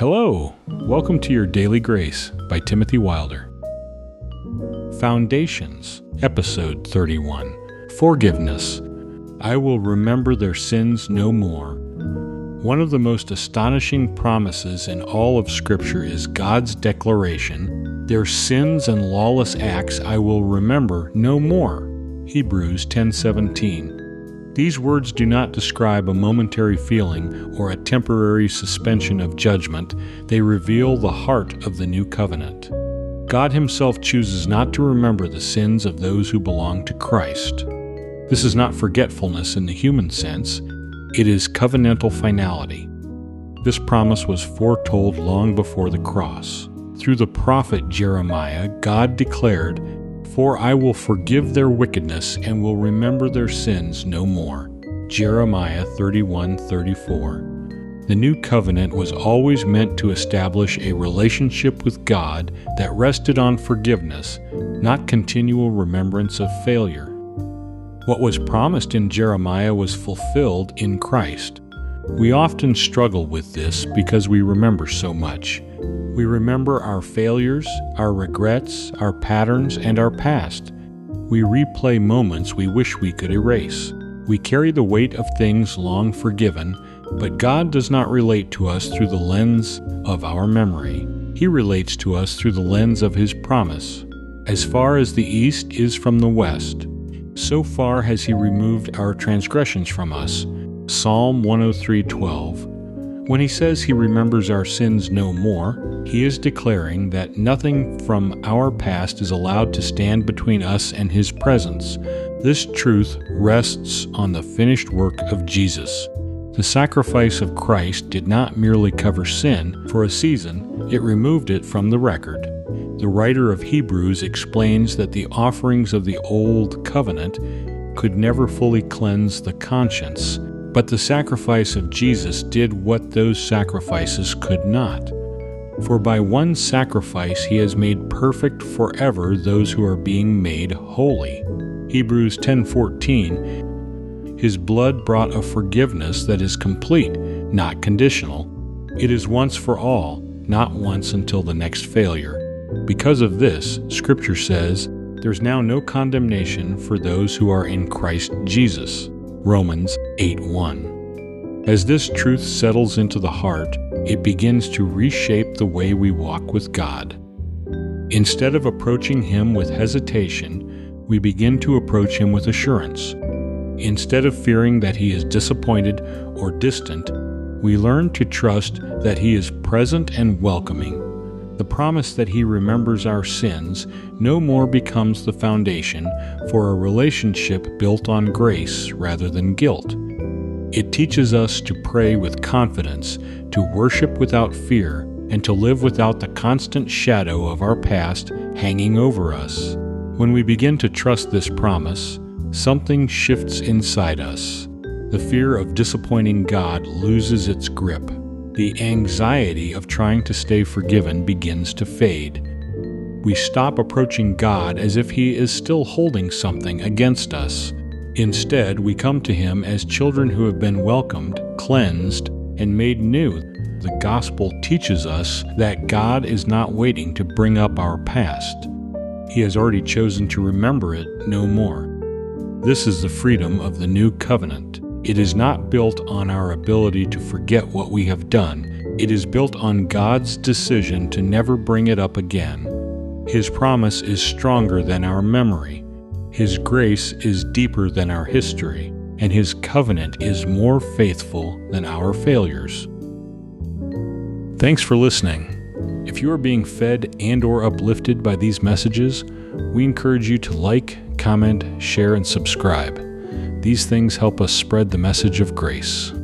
Hello, welcome to your Daily Grace by Timothy Wilder. Foundations, Episode 31, Forgiveness. I will remember their sins no more. One of the most astonishing promises in all of Scripture is God's declaration, their sins and lawless acts I will remember no more. Hebrews 10:17. These words do not describe a momentary feeling or a temporary suspension of judgment. They reveal the heart of the new covenant. God Himself chooses not to remember the sins of those who belong to Christ. This is not forgetfulness in the human sense. It is covenantal finality. This promise was foretold long before the cross. Through the prophet Jeremiah, God declared, "For I will forgive their wickedness and will remember their sins no more." Jeremiah 31:34. The new covenant was always meant to establish a relationship with God that rested on forgiveness, not continual remembrance of failure. What was promised in Jeremiah was fulfilled in Christ. We often struggle with this because we remember so much. We remember our failures, our regrets, our patterns, and our past. We replay moments we wish we could erase. We carry the weight of things long forgiven, but God does not relate to us through the lens of our memory. He relates to us through the lens of His promise. As far as the east is from the west, so far has He removed our transgressions from us. Psalm 103:12. When He says He remembers our sins no more, He is declaring that nothing from our past is allowed to stand between us and His presence. This truth rests on the finished work of Jesus. The sacrifice of Christ did not merely cover sin for a season, it removed it from the record. The writer of Hebrews explains that the offerings of the Old Covenant could never fully cleanse the conscience, but the sacrifice of Jesus did what those sacrifices could not. For by one sacrifice He has made perfect forever those who are being made holy. Hebrews 10:14. His blood brought a forgiveness that is complete, not conditional. It is once for all, not once until the next failure. Because of this, Scripture says, "There's now no condemnation for those who are in Christ Jesus." Romans 8:1. As this truth settles into the heart, it begins to reshape the way we walk with God. Instead of approaching Him with hesitation, we begin to approach Him with assurance. Instead of fearing that He is disappointed or distant, we learn to trust that He is present and welcoming. The promise that He remembers our sins no more becomes the foundation for a relationship built on grace rather than guilt. It teaches us to pray with confidence, to worship without fear, and to live without the constant shadow of our past hanging over us. When we begin to trust this promise, something shifts inside us. The fear of disappointing God loses its grip. The anxiety of trying to stay forgiven begins to fade. We stop approaching God as if He is still holding something against us. Instead, we come to Him as children who have been welcomed, cleansed, and made new. The gospel teaches us that God is not waiting to bring up our past. He has already chosen to remember it no more. This is the freedom of the new covenant. It is not built on our ability to forget what we have done. It is built on God's decision to never bring it up again. His promise is stronger than our memory. His grace is deeper than our history, and His covenant is more faithful than our failures. Thanks for listening. If you are being fed and/or uplifted by these messages, we encourage you to like, comment, share, and subscribe. These things help us spread the message of grace.